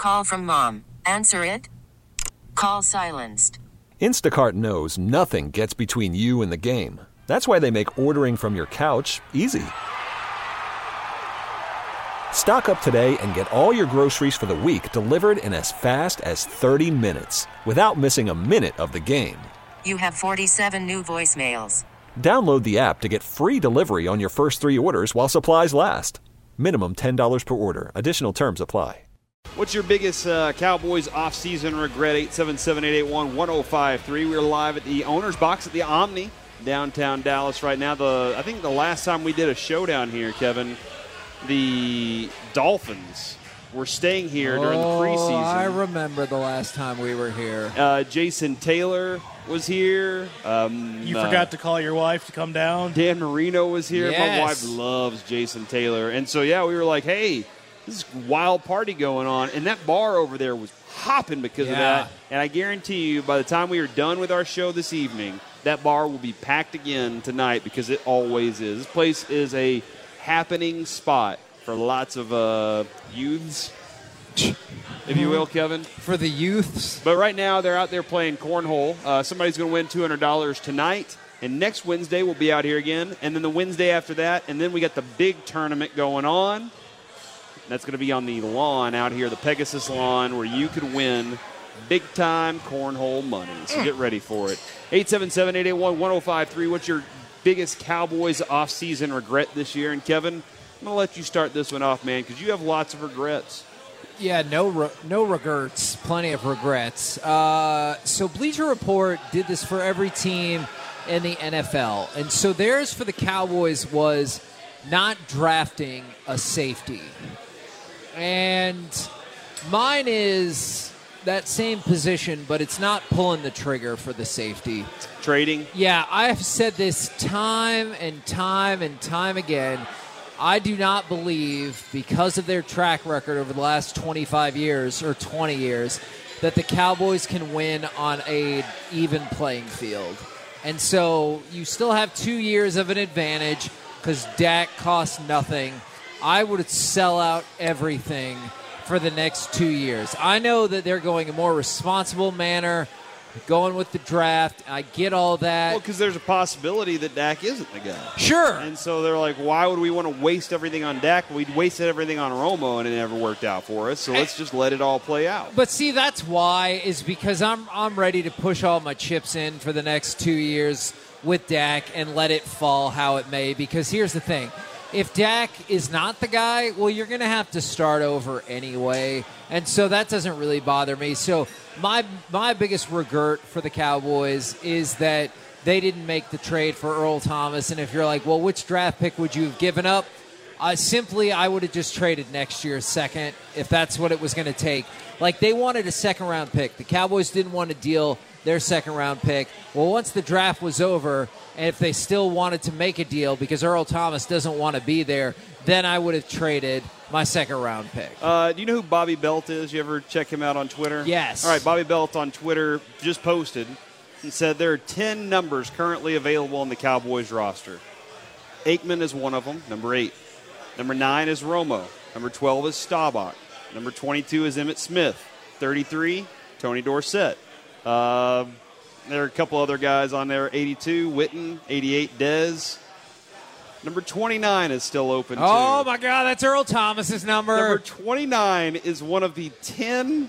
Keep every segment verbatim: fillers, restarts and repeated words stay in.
Call from mom. Answer it. Call silenced. Instacart knows nothing gets between you and the game. That's why they make ordering from your couch easy. Stock up today and get all your groceries for the week delivered in as fast as thirty minutes without missing a minute of the game. You have forty-seven new voicemails. Download the app to get free delivery on your first three orders while supplies last. Minimum ten dollars per order. Additional terms apply. What's your biggest uh, Cowboys off-season regret? eight seven seven, eight eight one, one oh five three. We're live at the owner's box at the Omni, downtown Dallas right now. The I think the last time we did a showdown here, Kevin, the Dolphins were staying here during the preseason. Oh, I remember the last time we were here. Uh, Jason Taylor was here. Um, you uh, forgot to call your wife to come down. Dan Marino was here. Yes. My wife loves Jason Taylor. And so, yeah, we were like, hey, this is a wild party going on. And that bar over there was hopping because yeah. of that. And I guarantee you, by the time we are done with our show this evening, that bar will be packed again tonight because it always is. This place is a happening spot for lots of uh, youths, if you will, Kevin. For the youths. But right now, they're out there playing cornhole. Uh, somebody's going to win two hundred dollars tonight. And next Wednesday, we'll be out here again. And then the Wednesday after that. And then we got the big tournament going on. That's going to be on the lawn out here, the Pegasus lawn, where you could win big-time cornhole money. So get ready for it. eight seven seven, eight eight one, one oh five three. What's your biggest Cowboys off-season regret this year? And, Kevin, I'm going to let you start this one off, man, because you have lots of regrets. Yeah, no re- no regrets, plenty of regrets. Uh, so Bleacher Report did this for every team in the N F L. And so theirs for the Cowboys was not drafting a safety. And mine is that same position, but it's not pulling the trigger for the safety. Trading? Yeah, I have said this time and time and time again. I do not believe, because of their track record over the last twenty-five years or twenty years, that the Cowboys can win on a even playing field. And so you still have two years of an advantage because Dak costs nothing. I would sell out everything for the next two years. I know that they're going a more responsible manner, going with the draft. I get all that. Well, because there's a possibility that Dak isn't the guy. Sure. And so they're like, why would we want to waste everything on Dak? We wasted everything on Romo, and it never worked out for us. So let's just let it all play out. But see, that's why, is because I'm I'm ready to push all my chips in for the next two years with Dak and let it fall how it may. Because here's the thing. If Dak is not the guy, well, you're going to have to start over anyway. And so that doesn't really bother me. So my my biggest regret for the Cowboys is that they didn't make the trade for Earl Thomas. And if you're like, well, which draft pick would you have given up? Uh, simply, I would have just traded next year's second if that's what it was going to take. Like, they wanted a second-round pick. The Cowboys didn't want to deal their second-round pick. Well, once the draft was over, and if they still wanted to make a deal because Earl Thomas doesn't want to be there, then I would have traded my second-round pick. Uh, do you know who Bobby Belt is? You ever check him out on Twitter? Yes. All right, Bobby Belt on Twitter just posted and said there are ten numbers currently available on the Cowboys roster. Aikman is one of them, number eight. Number nine is Romo. Number twelve is Staubach. Number twenty-two is Emmitt Smith. thirty-three, Tony Dorsett. Uh, there are a couple other guys on there. eighty-two, Witten. eighty-eight, Dez. Number twenty-nine is still open, too. Oh, my God, that's Earl Thomas's number. Number twenty-nine is one of the ten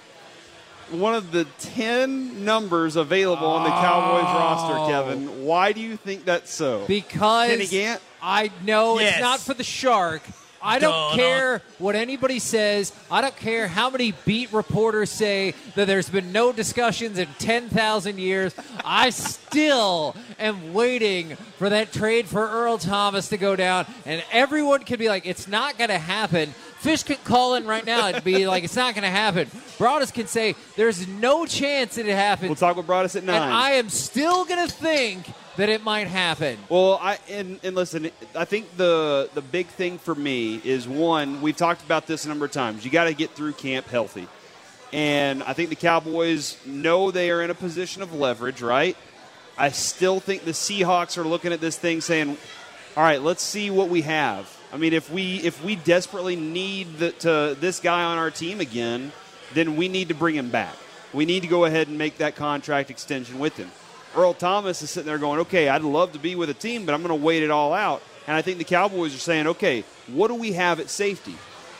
one of the ten numbers available oh. on the Cowboys roster, Kevin. Why do you think that's so? Because Kenny Gant? I know yes. it's not for the shark. I don't Duh, care what anybody says. I don't care how many beat reporters say that there's been no discussions in ten thousand years. I still am waiting for that trade for Earl Thomas to go down. And everyone can be like, it's not going to happen. Fish can call in right now and be like, it's not going to happen. Broadus can say, there's no chance that it happens. We'll talk with Broadus at nine. And I am still going to think that it might happen. Well, I and, and listen, I think the the big thing for me is, one, we've talked about this a number of times. You got to get through camp healthy. And I think the Cowboys know they are in a position of leverage, right? I still think the Seahawks are looking at this thing saying, all right, let's see what we have. I mean, if we if we desperately need the, to, this guy on our team again, then we need to bring him back. We need to go ahead and make that contract extension with him. Earl Thomas is sitting there going, okay, I'd love to be with a team, but I'm going to wait it all out. And I think the Cowboys are saying, okay, what do we have at safety?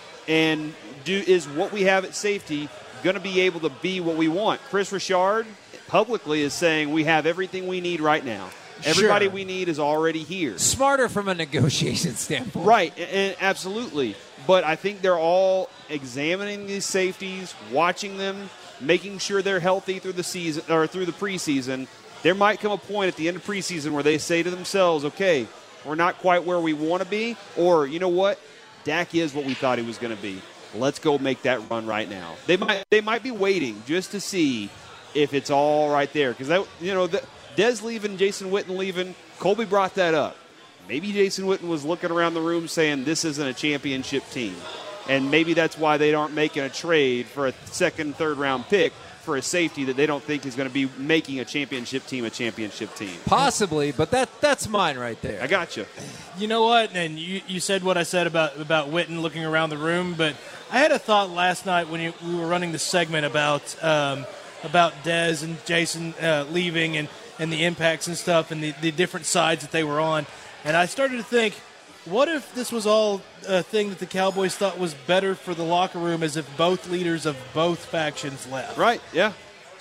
And do is what we have at safety going to be able to be what we want? Chris Richard publicly is saying we have everything we need right now. Everybody Sure. we need is already here. Smarter from a negotiation standpoint. Right, and, and absolutely. But I think they're all examining these safeties, watching them, making sure they're healthy through the season or through the preseason. There might come a point at the end of preseason where they say to themselves, okay, we're not quite where we want to be, or you know what? Dak is what we thought he was going to be. Let's go make that run right now. They might they might be waiting just to see if it's all right there. Because, that you know, the, Dez leaving, Jason Witten leaving, Colby brought that up. Maybe Jason Witten was looking around the room saying this isn't a championship team. And maybe that's why they aren't making a trade for a second, third-round pick for a safety that they don't think is going to be making a championship team a championship team. Possibly, but that that's mine right there. I got you. You know what? And you, you said what I said about, about Witten looking around the room, but I had a thought last night when you, we were running the segment about um, about Dez and Jason uh, leaving and, and the impacts and stuff and the, the different sides that they were on. And I started to think, what if this was all a thing that the Cowboys thought was better for the locker room as if both leaders of both factions left? Right, yeah.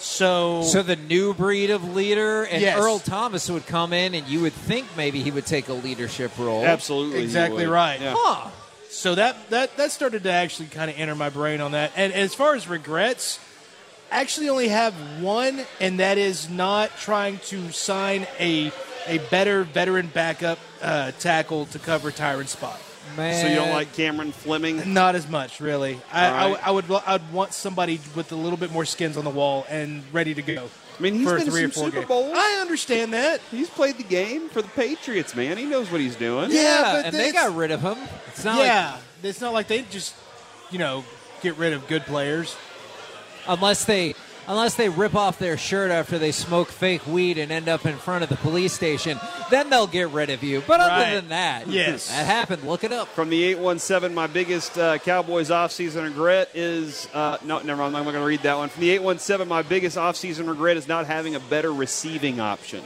So, So the new breed of leader, and Yes. Earl Thomas would come in, and you would think maybe he would take a leadership role. Absolutely. he Exactly would. right. Yeah. Huh. so that, that, that started to actually kind of enter my brain on that. And as far as regrets, I actually only have one, and that is not trying to sign a a better veteran backup uh, tackle to cover Tyron's spot. Man. So you don't like Cameron Fleming? Not as much, really. I, All I, right. I would I'd want somebody with a little bit more skins on the wall and ready to go. I mean, he's for been to three or some four Super games. Bowls. I understand that. He's played the game for the Patriots, man. He knows what he's doing. Yeah, Yeah, but and they it's- got rid of him. It's not like Yeah, it's not like they just, you know, get rid of good players. unless they unless they rip off their shirt after they smoke fake weed and end up in front of the police station, then they'll get rid of you. But other Right. than that, Yes. that happened. Look it up. From the eight one seven, my biggest uh, Cowboys offseason regret is uh, – no, never mind. I'm not going to read that one. From the eight one seven, my biggest offseason regret is not having a better receiving option.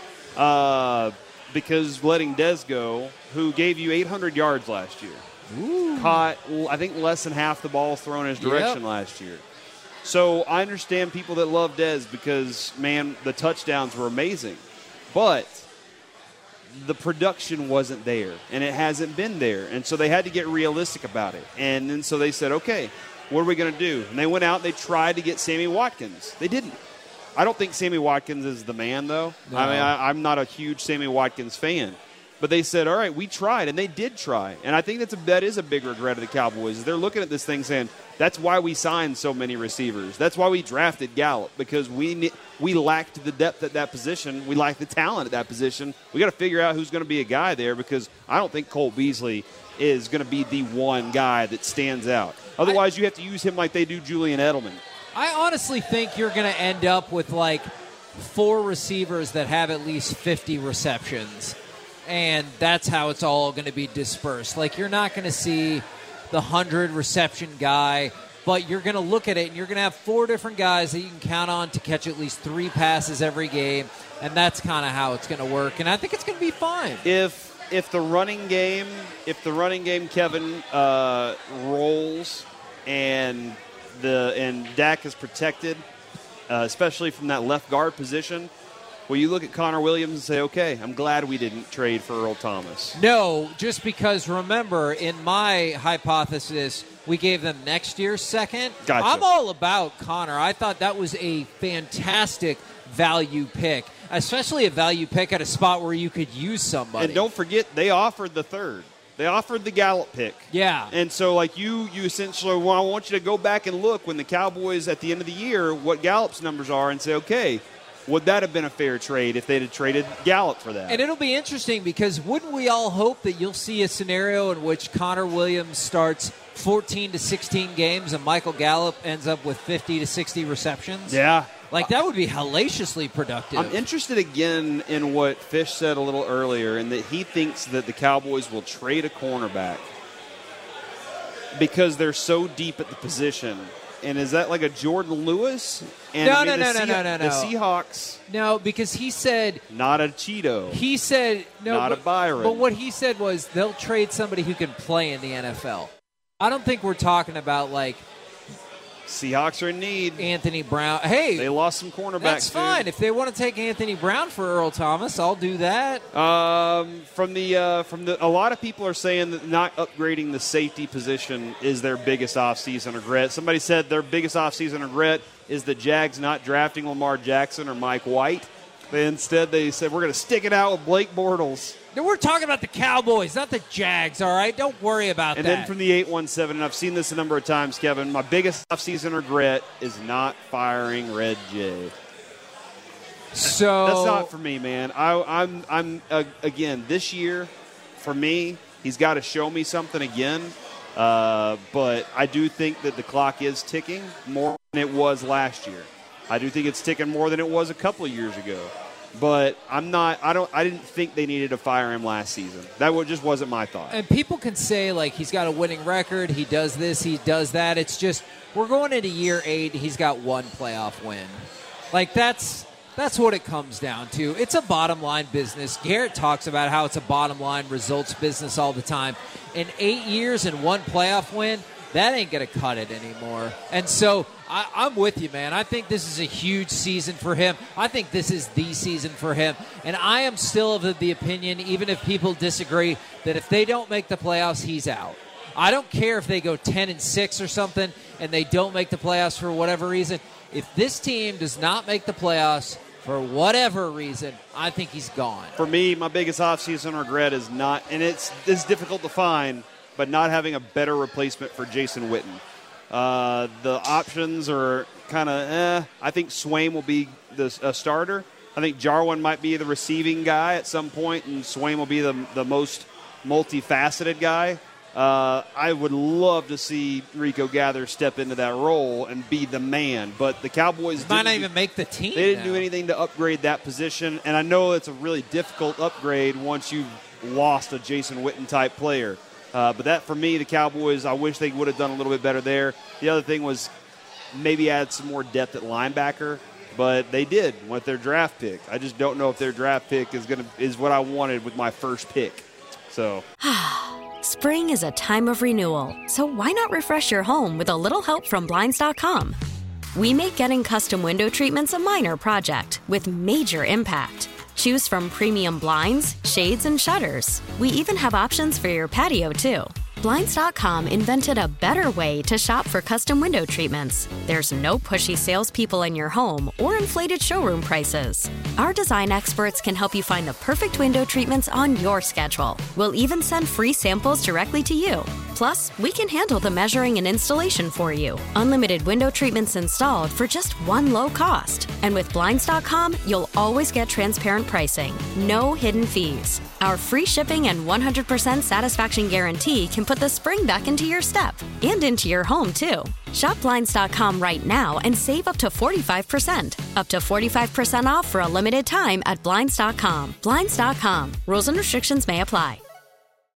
Uh, because letting Dez go, who gave you eight hundred yards last year, Ooh. caught, I think, less than half the balls thrown in his direction Yep. last year. So I understand people that love Dez because, man, the touchdowns were amazing. But the production wasn't there, and it hasn't been there. And so they had to get realistic about it. And then so they said, okay, what are we going to do? And they went out and they tried to get Sammy Watkins. They didn't. I don't think Sammy Watkins is the man, though. No. I mean, I, I'm not a huge Sammy Watkins fan. But they said, all right, we tried, and they did try. And I think that's a, that is a big regret of the Cowboys. Is they're looking at this thing saying, that's why we signed so many receivers. That's why we drafted Gallup, because we ne- we lacked the depth at that position. We lacked the talent at that position. We got to figure out who's going to be a guy there, because I don't think Cole Beasley is going to be the one guy that stands out. Otherwise, you have to use him like they do Julian Edelman. I honestly think you're going to end up with like four receivers that have at least fifty receptions, and that's how it's all going to be dispersed. Like, you're not going to see the one hundred reception guy, but you're going to look at it and you're going to have four different guys that you can count on to catch at least three passes every game, and that's kind of how it's going to work, and I think it's going to be fine. If if the running game, if the running game, Kevin, uh, rolls and the and Dak is protected, uh, especially from that left guard position, well, you look at Connor Williams and say, okay, I'm glad we didn't trade for Earl Thomas. No, just because, remember, in my hypothesis, we gave them next year's second. Gotcha. I'm all about Connor. I thought that was a fantastic value pick, especially a value pick at a spot where you could use somebody. And don't forget, they offered the third. They offered the Gallup pick. Yeah. And so, like, you you essentially, well, I want you to go back and look when the Cowboys, at the end of the year, what Gallup's numbers are and say, okay, would that have been a fair trade if they'd have traded Gallup for that? And it'll be interesting because wouldn't we all hope that you'll see a scenario in which Connor Williams starts fourteen to sixteen games and Michael Gallup ends up with fifty to sixty receptions? Yeah, Like, that would be hellaciously productive. I'm interested again in what Fish said a little earlier, in that he thinks that the Cowboys will trade a cornerback because they're so deep at the position. And is that like a Jordan Lewis? And no, I mean, no, no, the no, no, no, no. The Seahawks. No, because he said... Not a Cheeto. He said... no, Not but, a Byron. But what he said was they'll trade somebody who can play in the N F L. I don't think we're talking about, like... Seahawks are in need. Anthony Brown. Hey, they lost some cornerbacks. That's fine. Dude. If they want to take Anthony Brown for Earl Thomas, I'll do that. Um, from the uh, from the, a lot of people are saying that not upgrading the safety position is their biggest offseason regret. Somebody said their biggest offseason regret is the Jags not drafting Lamar Jackson or Mike White. They, instead, they said we're going to stick it out with Blake Bortles. No, we're talking about the Cowboys, not the Jags, all right? Don't worry about and that. And then from the eight one seven, and I've seen this a number of times, Kevin, my biggest offseason regret is not firing Red Jay. So That's not for me, man. I, I'm, I'm uh, again, this year, for me, he's got to show me something again. Uh, but I do think that the clock is ticking more than it was last year. I do think it's ticking more than it was a couple of years ago. But I'm not. I don't. I didn't think they needed to fire him last season. That just wasn't my thought. And people can say, like, he's got a winning record. He does this. He does that. It's just we're going into year eight. He's got one playoff win. Like, that's that's what it comes down to. It's a bottom line business. Garrett talks about how it's a bottom line results business all the time. In eight years and one playoff win, that ain't going to cut it anymore. And so I, I'm with you, man. I think this is a huge season for him. I think this is the season for him. And I am still of the, the opinion, even if people disagree, that if they don't make the playoffs, he's out. I don't care if they go ten and six or something and they don't make the playoffs for whatever reason. If this team does not make the playoffs for whatever reason, I think he's gone. For me, my biggest offseason regret is not, and it's, it's difficult to find, but not having a better replacement for Jason Witten. Uh, the options are kind of eh. I think Swaim will be the a starter. I think Jarwin might be the receiving guy at some point, and Swaim will be the, the most multifaceted guy. Uh, I would love to see Rico Gather step into that role and be the man, but the Cowboys might not do, even make the team. They didn't now. do anything to upgrade that position, and I know it's a really difficult upgrade once you've lost a Jason Witten-type player. Uh, but that, for me, the Cowboys, I wish they would have done a little bit better there. The other thing was maybe add some more depth at linebacker, but they did with their draft pick. I just don't know if their draft pick is gonna is what I wanted with my first pick. So, spring is a time of renewal, so why not refresh your home with a little help from Blinds dot com? We make getting custom window treatments a minor project with major impact. Choose from premium blinds, shades, and shutters. We even have options for your patio, too. Blinds dot com invented a better way to shop for custom window treatments. There's no pushy salespeople in your home or inflated showroom prices. Our design experts can help you find the perfect window treatments on your schedule. We'll even send free samples directly to you. Plus, we can handle the measuring and installation for you. Unlimited window treatments installed for just one low cost. And with Blinds dot com, you'll always get transparent pricing. No hidden fees. Our free shipping and one hundred percent satisfaction guarantee can put the spring back into your step and into your home, too. Shop Blinds dot com right now and save up to forty-five percent. Up to forty-five percent off for a limited time at Blinds dot com. Blinds dot com. Rules and restrictions may apply.